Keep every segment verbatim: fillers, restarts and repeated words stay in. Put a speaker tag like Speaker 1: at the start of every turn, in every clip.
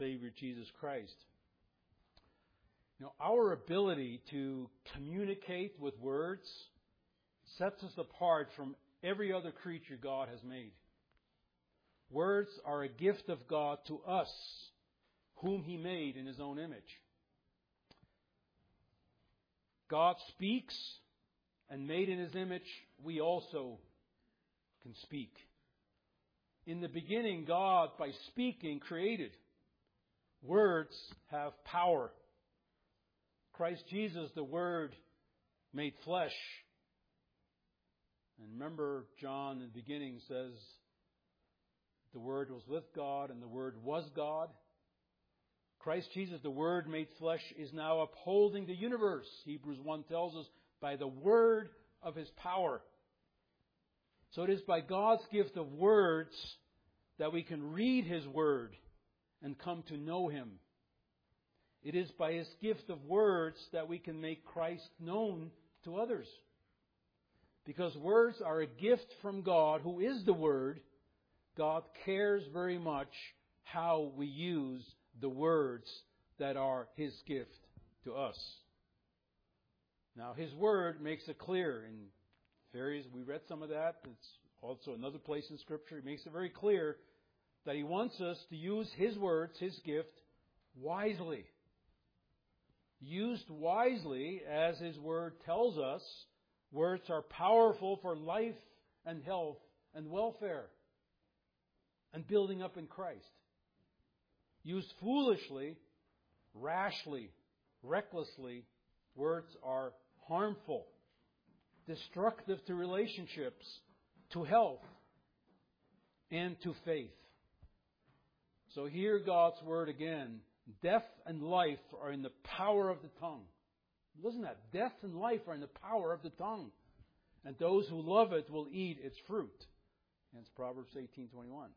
Speaker 1: Savior Jesus Christ. You know, our ability to communicate with words sets us apart from every other creature God has made. Words are a gift of God to us, whom He made in His own image. God speaks, and made in His image, we also can speak. In the beginning, God, by speaking, created. Words have power. Christ Jesus, the Word, made flesh. And remember, John in the beginning says, the Word was with God, and the Word was God. Christ Jesus, the Word made flesh, is now upholding the universe. Hebrews one tells us, by the word of His power. So it is by God's gift of words that we can read His Word and come to know Him. It is by His gift of words that we can make Christ known to others. Because words are a gift from God, who is the Word. God cares very much how we use the words that are His gift to us. Now, His Word makes it clear in various, we read some of that. It's also another place in Scripture. It makes it very clear that He wants us to use His words, His gift, wisely. Used wisely, as His Word tells us, words are powerful for life and health and welfare and building up in Christ. Used foolishly, rashly, recklessly, words are harmful, destructive to relationships, to health, and to faith. So hear God's Word again. Death and life are in the power of the tongue. Listen to that. Death and life are in the power of the tongue. And those who love it will eat its fruit. Hence Proverbs eighteen twenty-one.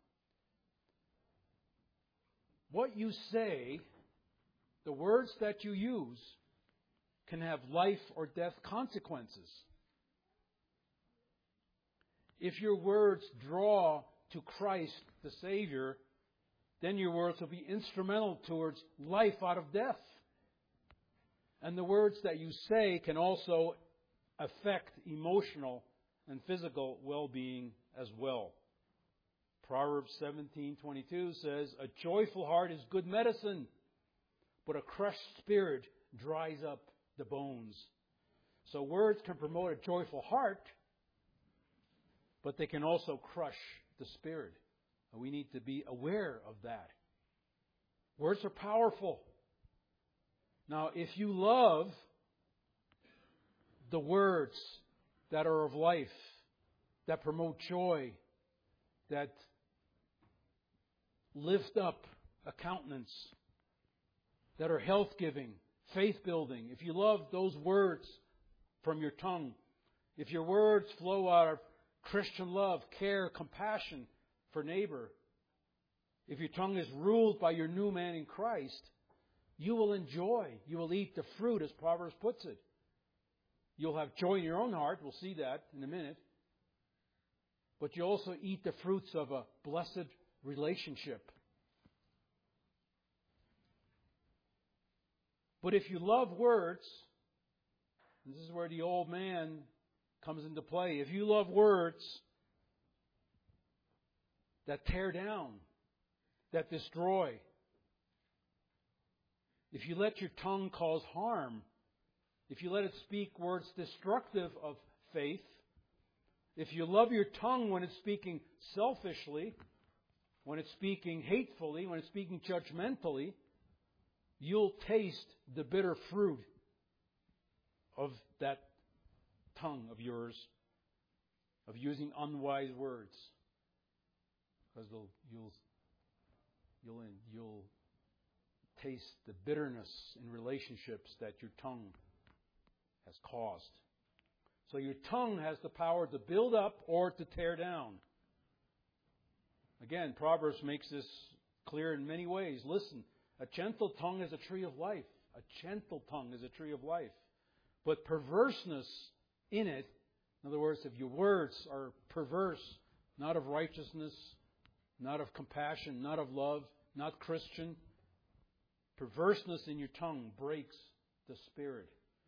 Speaker 1: What you say, the words that you use, can have life or death consequences. If your words draw to Christ the Savior, then your words will be instrumental towards life out of death. And the words that you say can also affect emotional and physical well-being as well. Proverbs seventeen twenty-two says, a joyful heart is good medicine, but a crushed spirit dries up the bones. So words can promote a joyful heart, but they can also crush the spirit. And we need to be aware of that. Words are powerful. Now, if you love the words that are of life, that promote joy, that lift up a countenance, that are health-giving, faith-building, if you love those words from your tongue, if your words flow out of Christian love, care, compassion for neighbor, if your tongue is ruled by your new man in Christ, you will enjoy, you will eat the fruit, as Proverbs puts it. You'll have joy in your own heart, we'll see that in a minute. But you also eat the fruits of a blessed relationship. But if you love words, and this is where the old man comes into play. If you love words that tear down, that destroy, if you let your tongue cause harm, if you let it speak words destructive of faith, if you love your tongue when it's speaking selfishly, when it's speaking hatefully, when it's speaking judgmentally, you'll taste the bitter fruit of that tongue of yours, of using unwise words. Because you'll, you'll, you'll, you'll taste the bitterness in relationships that your tongue has caused. So your tongue has the power to build up or to tear down. Again, Proverbs makes this clear in many ways. Listen, a gentle tongue is a tree of life. A gentle tongue is a tree of life. But perverseness in it, in other words, if your words are perverse, not of righteousness, not of compassion, not of love, not Christian, Perverseness in your tongue breaks the spirit.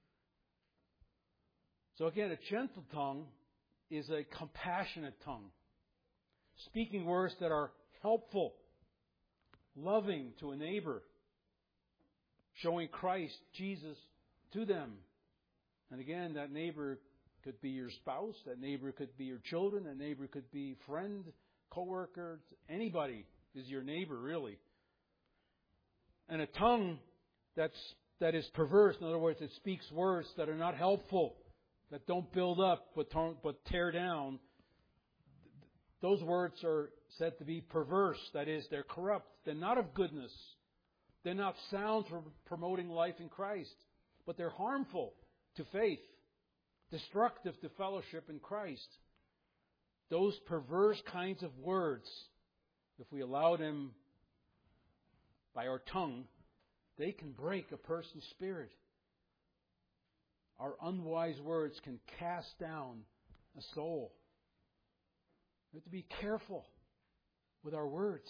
Speaker 1: So again, a gentle tongue is a compassionate tongue. Speaking words that are helpful, loving to a neighbor, showing Christ, Jesus, to them. And again, that neighbor could be your spouse, that neighbor could be your children, that neighbor could be friend, co-worker, anybody is your neighbor, really. And a tongue that's, that is perverse, in other words, it speaks words that are not helpful, that don't build up but, but tear down, those words are said to be perverse. That is, they're corrupt. They're not of goodness. They're not sound for promoting life in Christ, but they're harmful to faith, destructive to fellowship in Christ. Those perverse kinds of words, if we allow them by our tongue, they can break a person's spirit. Our unwise words can cast down a soul. We have to be careful with our words.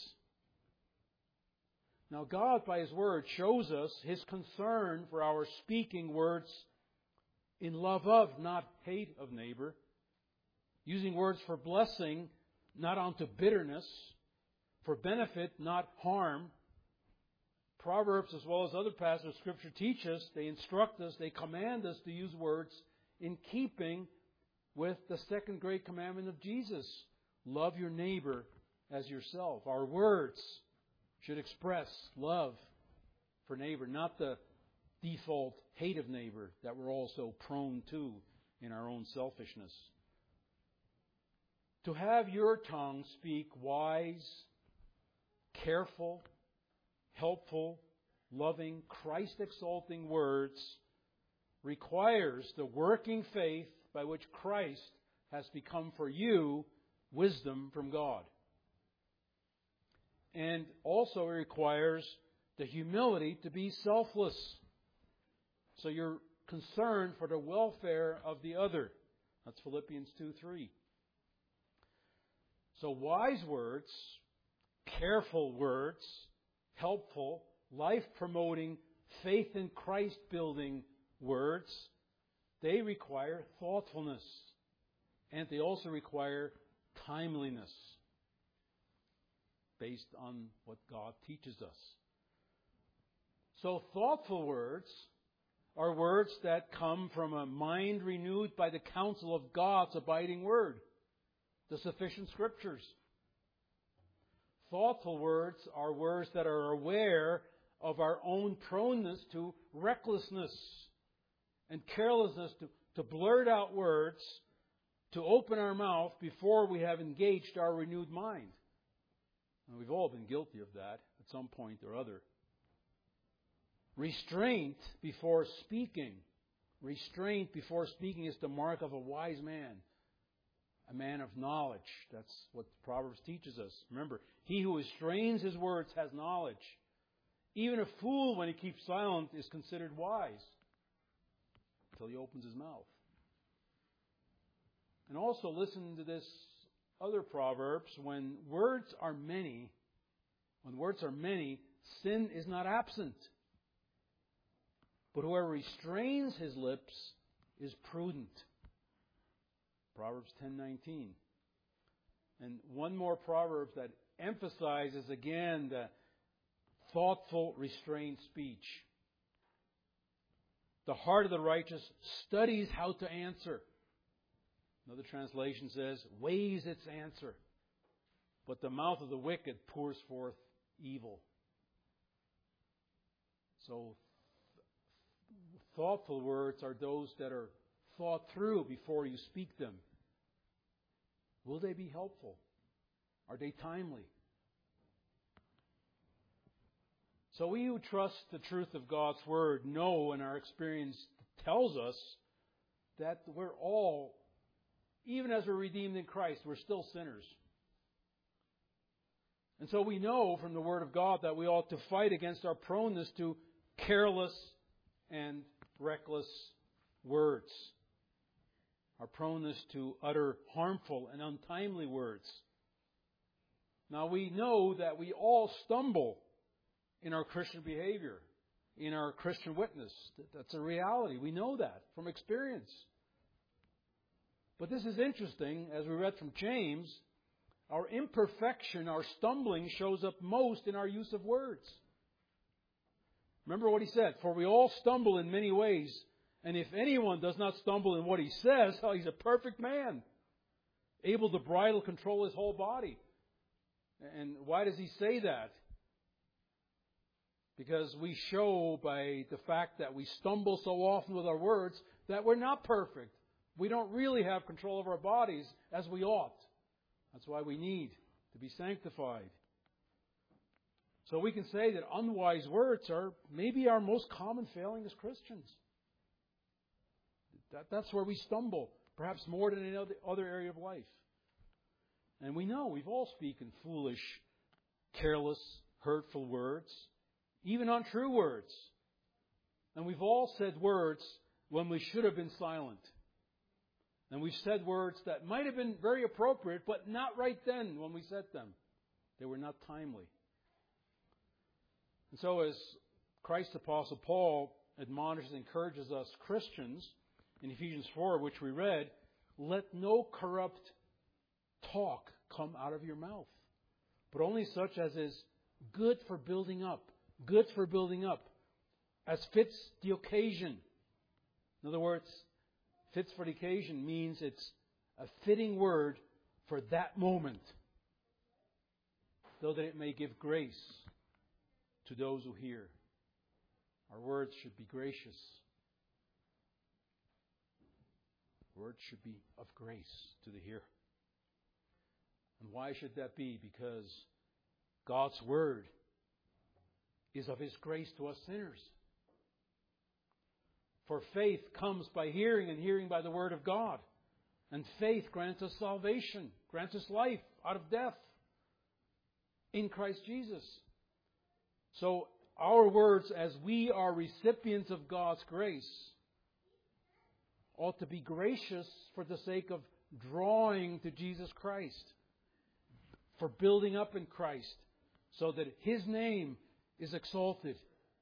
Speaker 1: Now, God, by His Word, shows us His concern for our speaking words in love of, not hate of neighbor. Using words for blessing, not unto bitterness. For benefit, not harm. Proverbs, as well as other passages of Scripture, teach us, they instruct us, they command us to use words in keeping with the second great commandment of Jesus. Love your neighbor as yourself. Our words should express love for neighbor, not the default hate of neighbor that we're also prone to in our own selfishness. To have your tongue speak wise, careful, helpful, loving, Christ-exalting words requires the working faith by which Christ has become for you wisdom from God. And also it requires the humility to be selfless. So you're concerned for the welfare of the other. That's Philippians two three. So wise words, careful words, helpful, life-promoting, faith in Christ-building words, they require thoughtfulness. And they also require timeliness, based on what God teaches us. So thoughtful words are words that come from a mind renewed by the counsel of God's abiding Word, the sufficient Scriptures. Thoughtful words are words that are aware of our own proneness to recklessness and carelessness, to, to blurt out words, to open our mouth before we have engaged our renewed mind. And we've all been guilty of that at some point or other. Restraint before speaking. Restraint before speaking is the mark of a wise man, a man of knowledge. That's what Proverbs teaches us. Remember, he who restrains his words has knowledge. Even a fool, when he keeps silent, is considered wise until he opens his mouth. And also listen to this other Proverbs. When words are many, when words are many, sin is not absent. But whoever restrains his lips is prudent. Proverbs ten nineteen. And one more proverb that emphasizes again the thoughtful, restrained speech. The heart of the righteous studies how to answer. Another translation says, weighs its answer. But the mouth of the wicked pours forth evil. So, th- thoughtful words are those that are thought through before you speak them. Will they be helpful? Are they timely? So we who trust the truth of God's Word know, and our experience tells us, that we're all, even as we're redeemed in Christ, we're still sinners. And so we know from the Word of God that we ought to fight against our proneness to careless and reckless words. Our proneness to utter harmful and untimely words. Now we know that we all stumble in our Christian behavior, in our Christian witness. That's a reality. We know that from experience. But this is interesting, as we read from James, our imperfection, our stumbling shows up most in our use of words. Remember what he said, for we all stumble in many ways, and if anyone does not stumble in what he says, oh, he's a perfect man, able to bridle, control his whole body. And why does he say that? Because we show by the fact that we stumble so often with our words that we're not perfect. We don't really have control of our bodies as we ought. That's why we need to be sanctified. So we can say that unwise words are maybe our most common failing as Christians. That, that's where we stumble, perhaps more than in any other area of life. And we know we've all spoken foolish, careless, hurtful words, even untrue words. And we've all said words when we should have been silent. And we've said words that might have been very appropriate, but not right then when we said them. They were not timely. And so as Christ's Apostle Paul admonishes and encourages us Christians in Ephesians four, which we read, let no corrupt talk come out of your mouth, but only such as is good for building up, good for building up, as fits the occasion. In other words, fits for the occasion means it's a fitting word for that moment, so that it may give grace to those who hear. Our words should be gracious. Words should be of grace to the hearer. And why should that be? Because God's Word is of His grace to us sinners. For faith comes by hearing, and hearing by the Word of God. And faith grants us salvation, grants us life out of death in Christ Jesus. So our words, as we are recipients of God's grace, ought to be gracious for the sake of drawing to Jesus Christ, for building up in Christ, so that His name is exalted.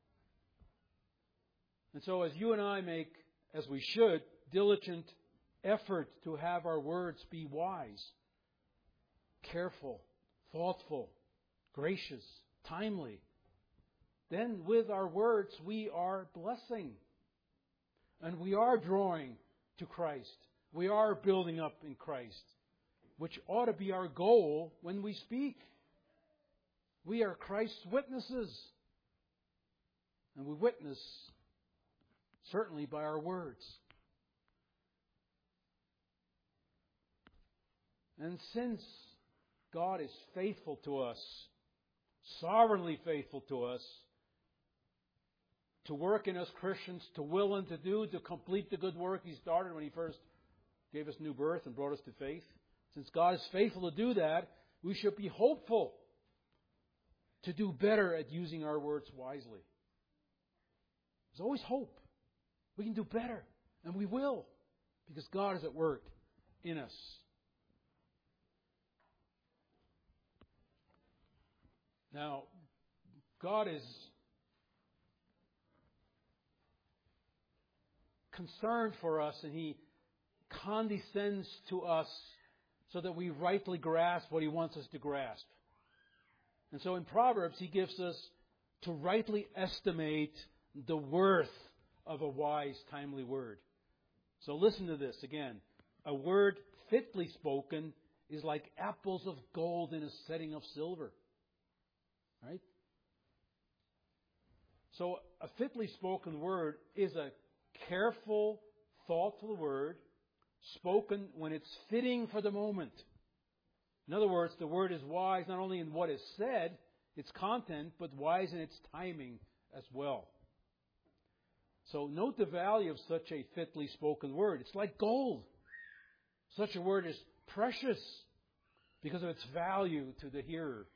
Speaker 1: And so as you and I make, as we should, diligent effort to have our words be wise, careful, thoughtful, gracious, timely, then with our words we are blessing. And we are drawing to Christ. We are building up in Christ, which ought to be our goal when we speak. We are Christ's witnesses. And we witness certainly by our words. And since God is faithful to us, sovereignly faithful to us, to work in us Christians, to will and to do, to complete the good work He started when He first gave us new birth and brought us to faith. Since God is faithful to do that, we should be hopeful to do better at using our words wisely. There's always hope. We can do better, and we will, because God is at work in us. Now, God is concerned for us, and He condescends to us so that we rightly grasp what He wants us to grasp. And so in Proverbs, He gives us to rightly estimate the worth of a wise, timely word. So listen to this again. A word fitly spoken is like apples of gold in a setting of silver. Right? So a fitly spoken word is a careful, thoughtful word spoken when it's fitting for the moment. In other words, the word is wise not only in what is said, its content, but wise in its timing as well. So note the value of such a fitly spoken word. It's like gold. Such a word is precious because of its value to the hearer.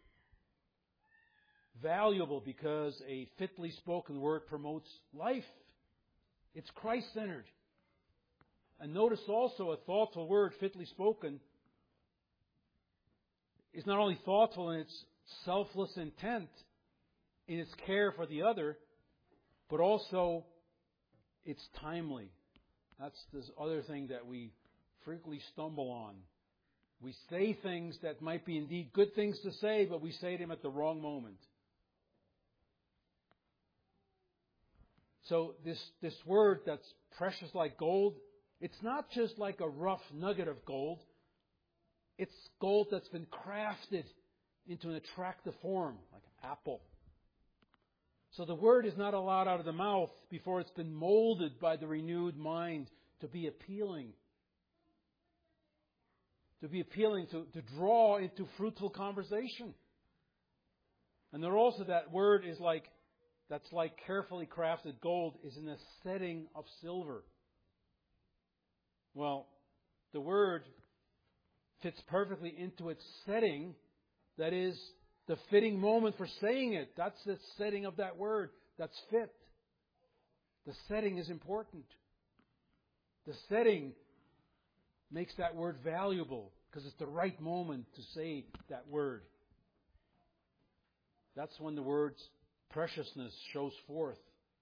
Speaker 1: Valuable because a fitly spoken word promotes life. It's Christ-centered. And notice also a thoughtful word, fitly spoken, is not only thoughtful in its selfless intent, in its care for the other, but also it's timely. That's this other thing that we frequently stumble on. We say things that might be indeed good things to say, but we say them at the wrong moment. So this, this word that's precious like gold, it's not just like a rough nugget of gold. It's gold that's been crafted into an attractive form, like an apple. So the word is not allowed out of the mouth before it's been molded by the renewed mind to be appealing. To be appealing, to, to draw into fruitful conversation. And there also that word is like, that's like carefully crafted gold, is in a setting of silver. Well, the word fits perfectly into its setting, that is, the fitting moment for saying it. That's the setting of that word. That's fit. The setting is important. The setting makes that word valuable because it's the right moment to say that word. That's when the word's preciousness shows forth.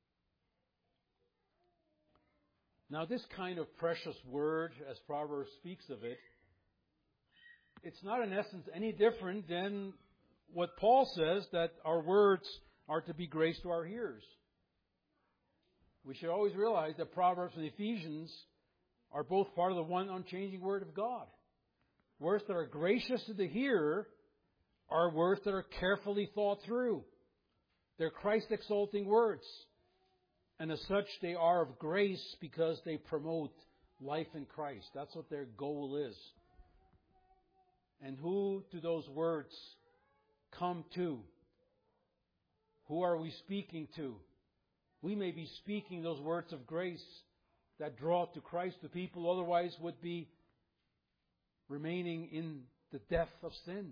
Speaker 1: Now, this kind of precious word, as Proverbs speaks of it, it's not in essence any different than what Paul says, that our words are to be grace to our hearers. We should always realize that Proverbs and Ephesians are both part of the one unchanging Word of God. Words that are gracious to the hearer are words that are carefully thought through. They're Christ-exalting words. And as such, they are of grace because they promote life in Christ. That's what their goal is. And who do those words come to? Who are we speaking to? We may be speaking those words of grace that draw to Christ to people who otherwise would be remaining in the death of sin.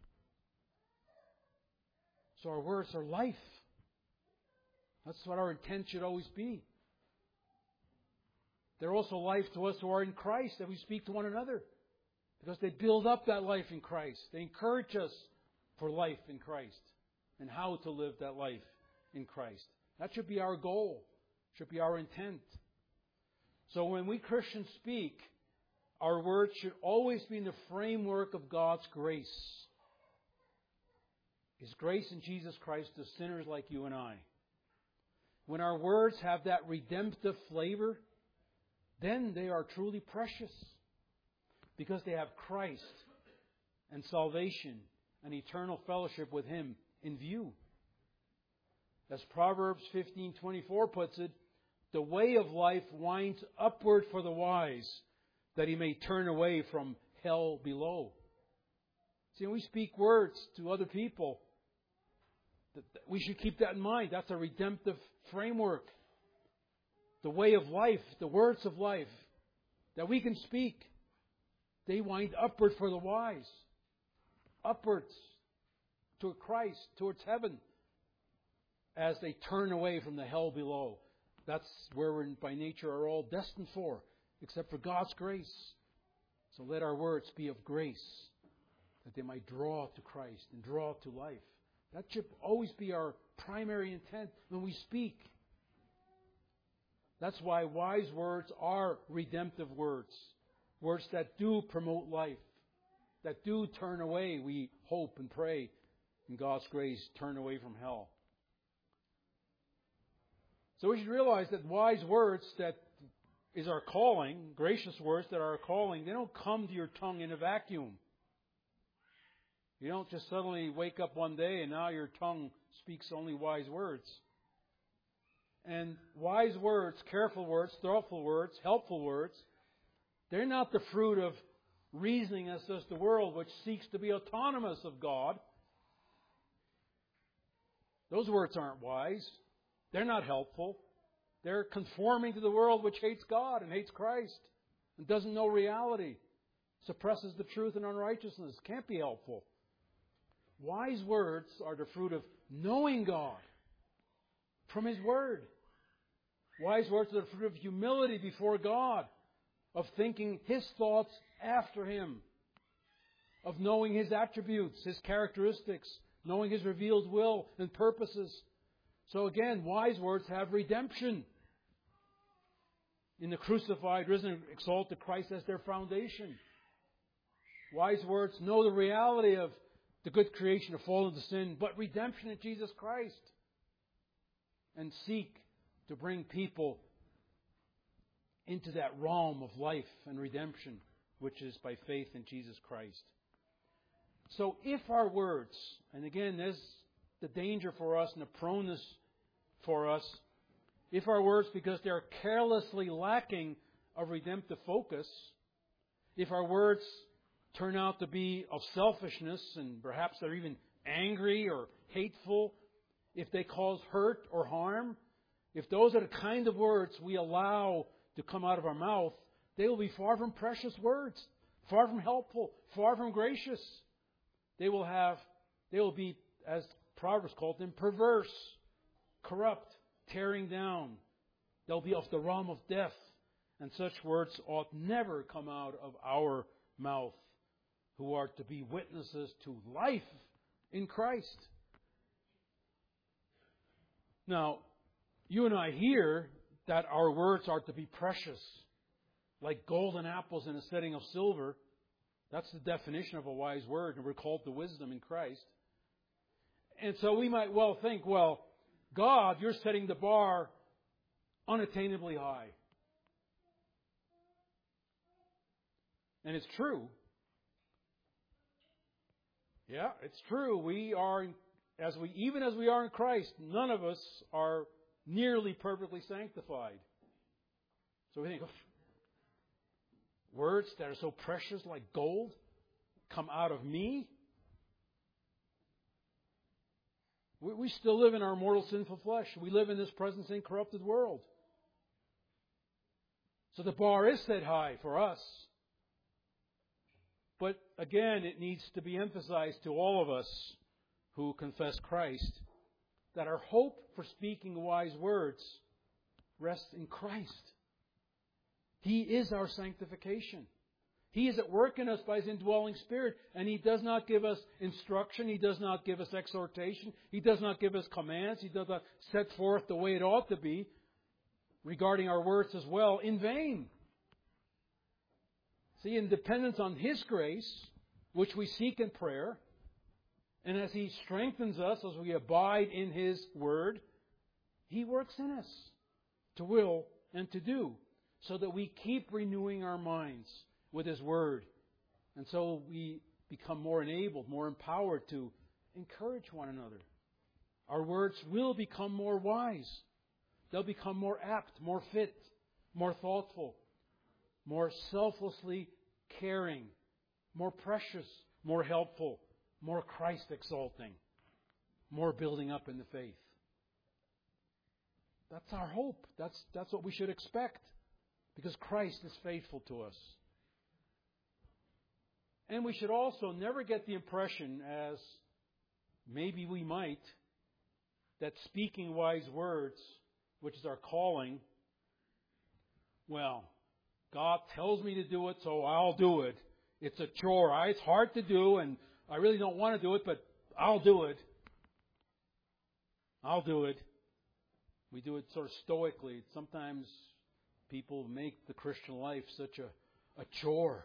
Speaker 1: So our words are life. That's what our intent should always be. They're also life to us who are in Christ, that we speak to one another. Because they build up that life in Christ. They encourage us for life in Christ and how to live that life in Christ. That should be our goal. Should be our intent. So when we Christians speak, our words should always be in the framework of God's grace. His grace in Jesus Christ to sinners like you and I. When our words have that redemptive flavor, then they are truly precious. Because they have Christ and salvation and eternal fellowship with Him in view. As Proverbs fifteen twenty-four puts it, the way of life winds upward for the wise, that he may turn away from hell below. See, when we speak words to other people, we should keep that in mind. That's a redemptive framework. The way of life, the words of life that we can speak, they wind upward for the wise. Upwards to Christ, towards heaven, as they turn away from the hell below. That's where we by nature are all destined for, except for God's grace. So let our words be of grace, that they might draw to Christ and draw to life. That should always be our primary intent when we speak. That's why wise words are redemptive words. Words that do promote life, that do turn away, we hope and pray, in God's grace, turn away from hell. So we should realize that wise words that is our calling, gracious words that are our calling, they don't come to your tongue in a vacuum. You don't just suddenly wake up one day and now your tongue speaks only wise words. And wise words, careful words, thoughtful words, helpful words, they're not the fruit of reasoning as does the world, which seeks to be autonomous of God. Those words aren't wise. They're not helpful. They're conforming to the world which hates God and hates Christ and doesn't know reality, suppresses the truth and unrighteousness. Can't be helpful. Wise words are the fruit of knowing God from His Word. Wise words are the fruit of humility before God, of thinking His thoughts after Him, of knowing His attributes, His characteristics, knowing His revealed will and purposes. So again, wise words have redemption. In the crucified, risen, exalted Christ as their foundation. Wise words know the reality of the good creation of fallen to sin, but redemption in Jesus Christ. And seek to bring people into that realm of life and redemption, which is by faith in Jesus Christ. So if our words, and again, there's the danger for us and the proneness for us, if our words, because they're carelessly lacking of redemptive focus, if our words turn out to be of selfishness and perhaps they're even angry or hateful, if they cause hurt or harm, if those are the kind of words we allow to come out of our mouth, they will be far from precious words, far from helpful, far from gracious. They will have, they will be, as Proverbs called them, perverse, corrupt, tearing down. They'll be of the realm of death. And such words ought never come out of our mouth, who are to be witnesses to life in Christ. Now, you and I hear that our words are to be precious, like golden apples in a setting of silver. That's the definition of a wise word, and we're called to wisdom in Christ. And so we might well think, well, God, you're setting the bar unattainably high. And it's true. Yeah, it's true. We are, as we, even as we are in Christ, none of us are nearly perfectly sanctified. So we think, words that are so precious like gold come out of me? We, we still live in our mortal sinful flesh. We live in this present sin corrupted world. So the bar is set high for us. But again, it needs to be emphasized to all of us who confess Christ that our hope for speaking wise words rests in Christ. He is our sanctification. He is at work in us by His indwelling Spirit, and He does not give us instruction. He does not give us exhortation. He does not give us commands. He does not set forth the way it ought to be regarding our words as well in vain. See, in dependence on His grace, which we seek in prayer, and as He strengthens us as we abide in His Word, He works in us to will and to do, so that we keep renewing our minds with His Word. And so we become more enabled, more empowered to encourage one another. Our words will become more wise. They'll become more apt, more fit, more thoughtful, more selflessly caring, more precious, more helpful, more Christ-exalting, more building up in the faith. That's our hope. That's, that's what we should expect, because Christ is faithful to us. And we should also never get the impression, as maybe we might, that speaking wise words, which is our calling, well, God tells me to do it, so I'll do it. It's a chore. It's hard to do, and I really don't want to do it, but I'll do it. I'll do it. We do it sort of stoically. Sometimes people make the Christian life such a, a chore.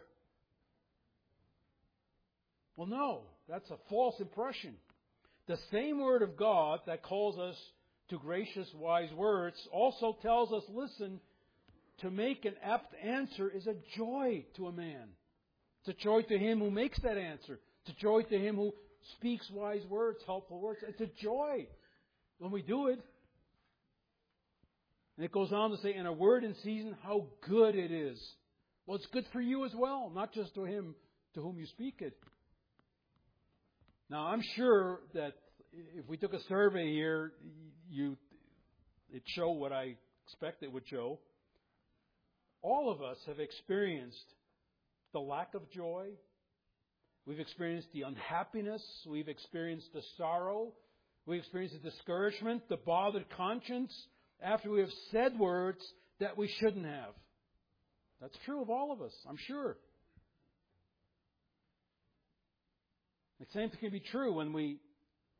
Speaker 1: Well, no, that's a false impression. The same Word of God that calls us to gracious, wise words also tells us, listen, to make an apt answer is a joy to a man. It's a joy to him who makes that answer. It's a joy to him who speaks wise words, helpful words. It's a joy when we do it. And it goes on to say, in a word in season, how good it is. Well, it's good for you as well, not just to him to whom you speak it. Now, I'm sure that if we took a survey here, you it'd show what I expect it would show. All of us have experienced the lack of joy. We've experienced the unhappiness. We've experienced the sorrow. We've experienced the discouragement, the bothered conscience, after we have said words that we shouldn't have. That's true of all of us, I'm sure. The same thing can be true when we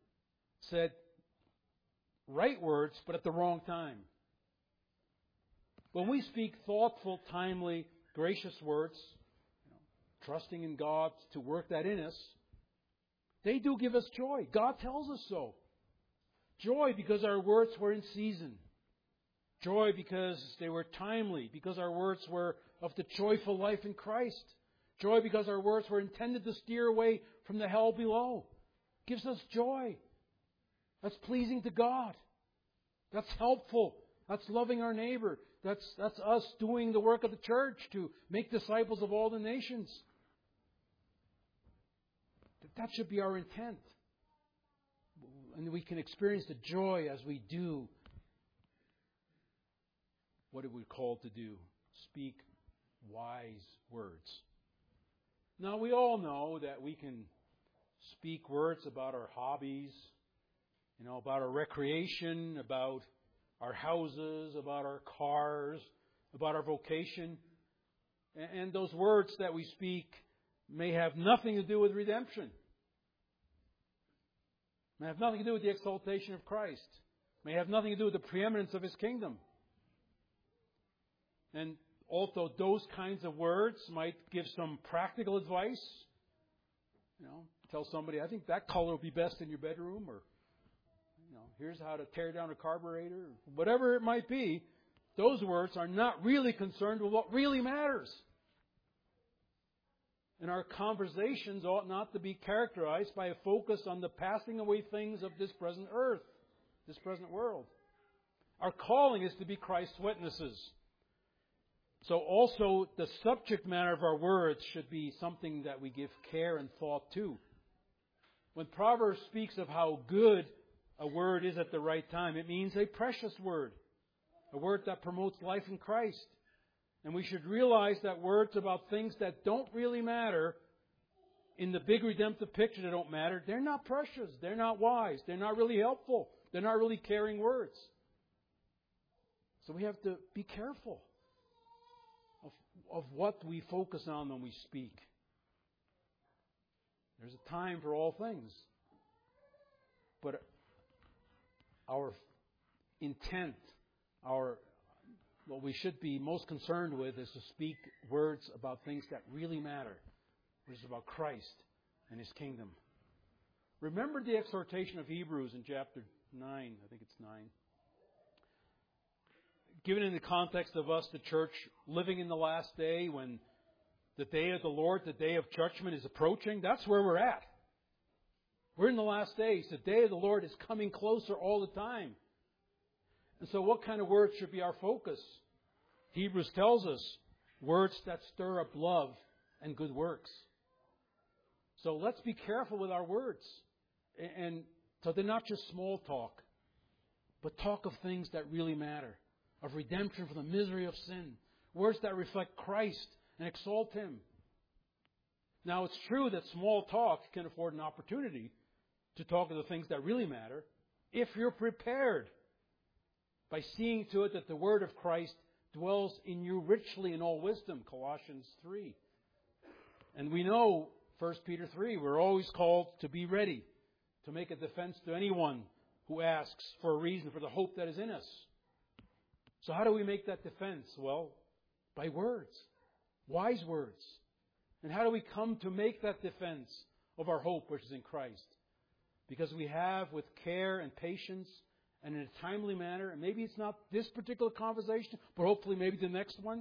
Speaker 1: said right words, but at the wrong time. When we speak thoughtful, timely, gracious words, you know, trusting in God to work that in us, they do give us joy. God tells us so. Joy because our words were in season. Joy because they were timely, because our words were of the joyful life in Christ. Joy because our words were intended to steer away from the hell below. Gives us joy. That's pleasing to God. That's helpful. That's loving our neighbor. That's, that's us doing the work of the church to make disciples of all the nations. That should be our intent. And we can experience the joy as we do what it would call to do. Speak wise words. Now, we all know that we can speak words about our hobbies, you know, about our recreation, about our houses, about our cars, about our vocation. And those words that we speak may have nothing to do with redemption. May have nothing to do with the exaltation of Christ. May have nothing to do with the preeminence of His kingdom. And although those kinds of words might give some practical advice, you know, tell somebody, I think that color will be best in your bedroom, or, you know, here's how to tear down a carburetor, whatever it might be, those words are not really concerned with what really matters. And our conversations ought not to be characterized by a focus on the passing away things of this present earth, this present world. Our calling is to be Christ's witnesses. So also the subject matter of our words should be something that we give care and thought to. When Proverbs speaks of how good a word is at the right time, it means a precious word, a word that promotes life in Christ. And we should realize that words about things that don't really matter, in the big redemptive picture that don't matter, they're not precious, they're not wise, they're not really helpful, they're not really caring words. So we have to be careful of, of what we focus on when we speak. There's a time for all things. But our intent, our what we should be most concerned with is to speak words about things that really matter, which is about Christ and His kingdom. Remember the exhortation of Hebrews in chapter nine, I think it's nine. Given in the context of us, the church, living in the last day when the day of the Lord, the day of judgment is approaching, that's where we're at. We're in the last days. The day of the Lord is coming closer all the time. And so what kind of words should be our focus? Hebrews tells us words that stir up love and good works. So let's be careful with our words. And so they're not just small talk, but talk of things that really matter, of redemption from the misery of sin, words that reflect Christ and exalt Him. Now, it's true that small talk can afford an opportunity to talk of the things that really matter if you're prepared by seeing to it that the word of Christ dwells in you richly in all wisdom, Colossians three. And we know, First Peter three, we're always called to be ready to make a defense to anyone who asks for a reason for the hope that is in us. So how do we make that defense? Well, by words, wise words. And how do we come to make that defense of our hope which is in Christ? Because we have, with care and patience, and in a timely manner, and maybe it's not this particular conversation, but hopefully maybe the next one,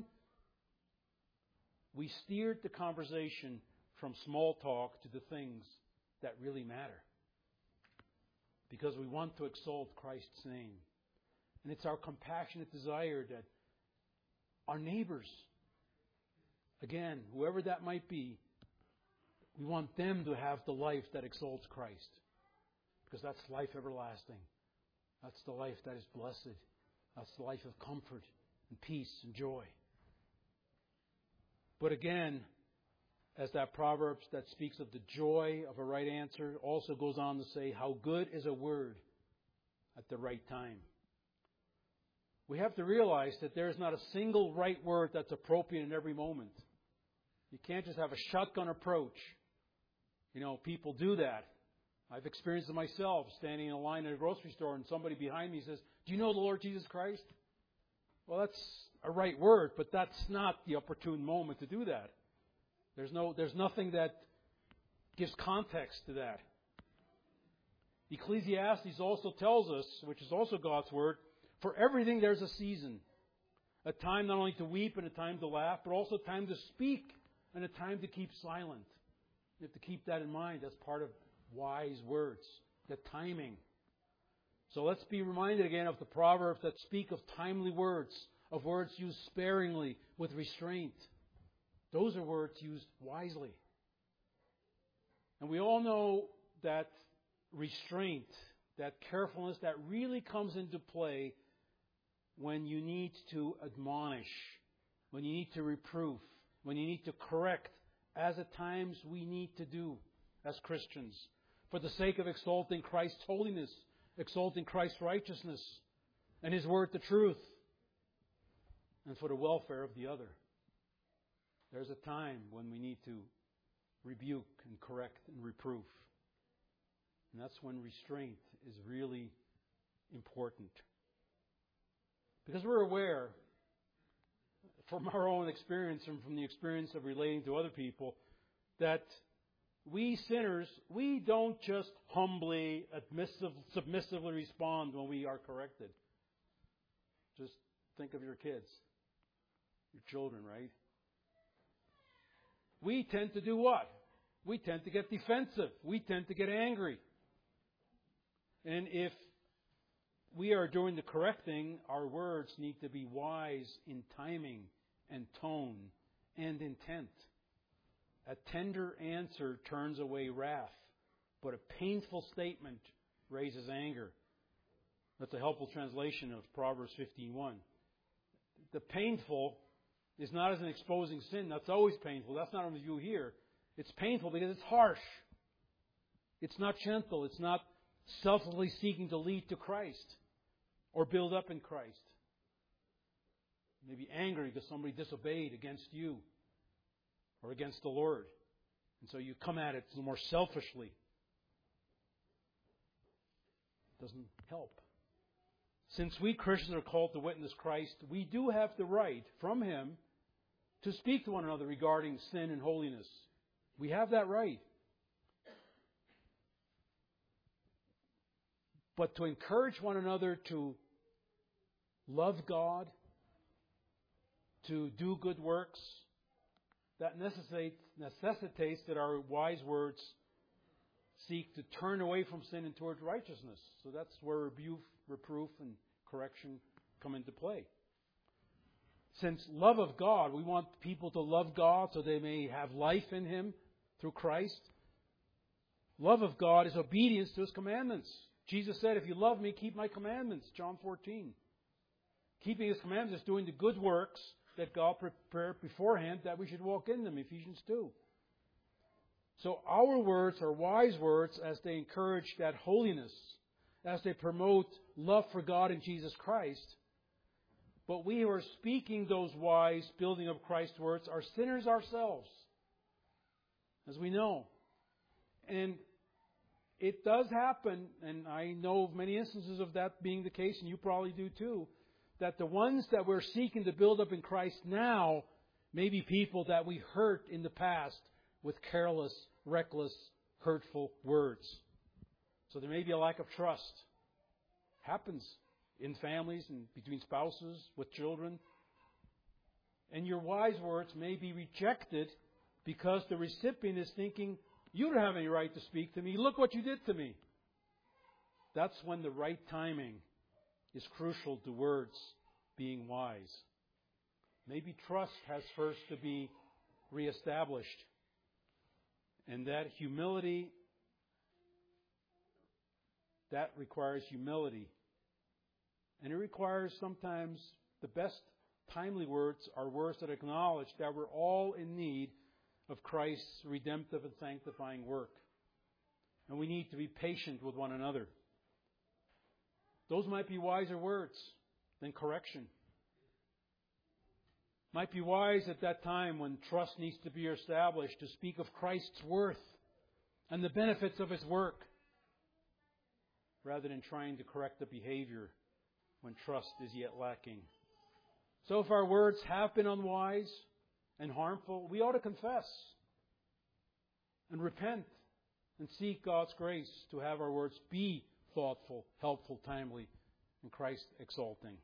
Speaker 1: we steered the conversation from small talk to the things that really matter. Because we want to exalt Christ's name. And it's our compassionate desire that our neighbors, again, whoever that might be, we want them to have the life that exalts Christ. Because that's life everlasting. That's the life that is blessed. That's the life of comfort and peace and joy. But again, as that Proverbs that speaks of the joy of a right answer also goes on to say, how good is a word at the right time. We have to realize that there is not a single right word that's appropriate in every moment. You can't just have a shotgun approach. You know, people do that. I've experienced it myself, standing in a line at a grocery store and somebody behind me says, "Do you know the Lord Jesus Christ?" Well, that's a right word, but that's not the opportune moment to do that. There's no, there's nothing that gives context to that. Ecclesiastes also tells us, which is also God's word, for everything there's a season. A time not only to weep and a time to laugh, but also a time to speak and a time to keep silent. You have to keep that in mind. That's part of wise words, the timing. So let's be reminded again of the proverbs that speak of timely words, of words used sparingly with restraint. Those are words used wisely. And we all know that restraint, that carefulness, that really comes into play when you need to admonish, when you need to reproof, when you need to correct, as at times we need to do as Christians, for the sake of exalting Christ's holiness, exalting Christ's righteousness, and His word, the truth, and for the welfare of the other. There's a time when we need to rebuke and correct and reproof. And that's when restraint is really important. Because we're aware, from our own experience and from the experience of relating to other people, that we sinners, we don't just humbly, admissive, submissively respond when we are corrected. Just think of your kids, your children, right? We tend to do what? We tend to get defensive. We tend to get angry. And if we are doing the correcting, our words need to be wise in timing and tone and intent. A tender answer turns away wrath, but a painful statement raises anger. That's a helpful translation of Proverbs fifteen one. The painful is not as an exposing sin. That's always painful. That's not the view here. It's painful because it's harsh. It's not gentle. It's not selflessly seeking to lead to Christ or build up in Christ. Maybe angry because somebody disobeyed against you or against the Lord. And so you come at it more selfishly. It doesn't help. Since we Christians are called to witness Christ, we do have the right from Him to speak to one another regarding sin and holiness. We have that right. But to encourage one another to love God, to do good works, that necessitates, necessitates that our wise words seek to turn away from sin and towards righteousness. So that's where rebuke, reproof, and correction come into play. Since love of God, we want people to love God so they may have life in Him through Christ. Love of God is obedience to His commandments. Jesus said, "If you love me, keep my commandments." John fourteen. Keeping His commandments is doing the good works that God prepared beforehand that we should walk in them. Ephesians two. So our words are wise words as they encourage that holiness, as they promote love for God and Jesus Christ. But we who are speaking those wise, building up Christ's words are sinners ourselves, as we know. And it does happen, and I know of many instances of that being the case, and you probably do too, that the ones that we're seeking to build up in Christ now may be people that we hurt in the past with careless, reckless, hurtful words. So there may be a lack of trust. Happens in families and between spouses, with children. And your wise words may be rejected because the recipient is thinking, "You don't have any right to speak to me. Look what you did to me." That's when the right timing is crucial to words being wise. Maybe trust has first to be reestablished. And that humility, that requires humility. And it requires sometimes the best timely words are words that acknowledge that we're all in need of Christ's redemptive and sanctifying work. And we need to be patient with one another. Those might be wiser words than correction. Might be wise at that time when trust needs to be established to speak of Christ's worth and the benefits of His work rather than trying to correct the behavior when trust is yet lacking. So if our words have been unwise and harmful, we ought to confess and repent and seek God's grace to have our words be thoughtful, helpful, timely, and Christ exalting.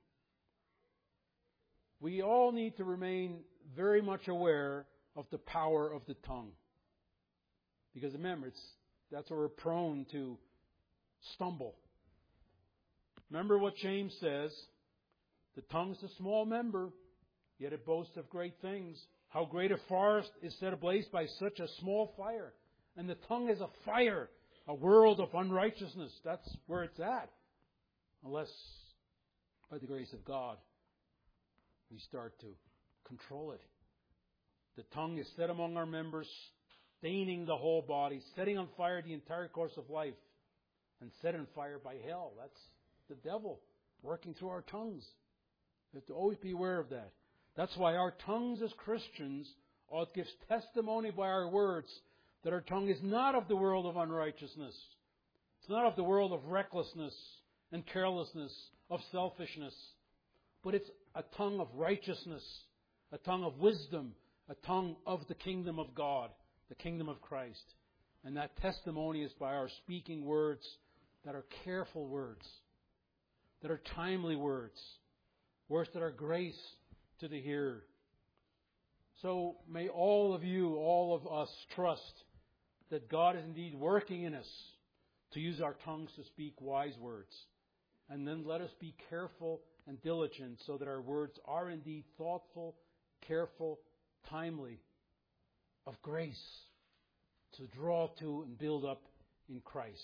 Speaker 1: We all need to remain very much aware of the power of the tongue. Because remember, it's, that's where we're prone to stumble. Remember what James says, the tongue is a small member, yet it boasts of great things. How great a forest is set ablaze by such a small fire. And the tongue is a fire, a world of unrighteousness. That's where it's at. Unless, by the grace of God, we start to control it. The tongue is set among our members, staining the whole body, setting on fire the entire course of life, and set on fire by hell. That's the devil working through our tongues. We have to always be aware of that. That's why our tongues as Christians ought to give testimony by our words that our tongue is not of the world of unrighteousness. It's not of the world of recklessness and carelessness, of selfishness, but it's a tongue of righteousness, a tongue of wisdom, a tongue of the kingdom of God, the kingdom of Christ. And that testimony is by our speaking words that are careful words, that are timely words, words that are grace to the hearer. So may all of you, all of us, trust that God is indeed working in us to use our tongues to speak wise words. And then let us be careful and diligent so that our words are indeed thoughtful, careful, timely, of grace, to draw to and build up in Christ.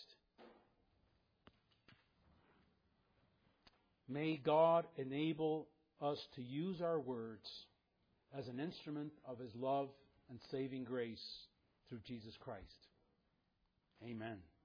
Speaker 1: May God enable us to use our words as an instrument of His love and saving grace through Jesus Christ. Amen.